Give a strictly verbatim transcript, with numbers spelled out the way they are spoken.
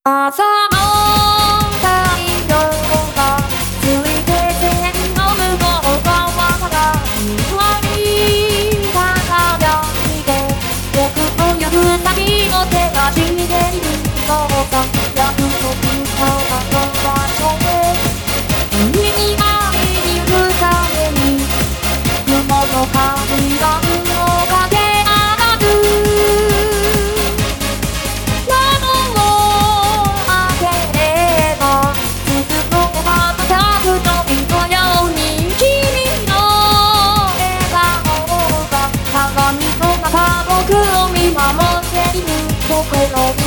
朝の太陽がついて線の向こう側からふわり輝いて僕と行く先の手がしているそうさ約束したあの場所へ海に会いに行くために雲の階段を駆け上がる僕を見守っている心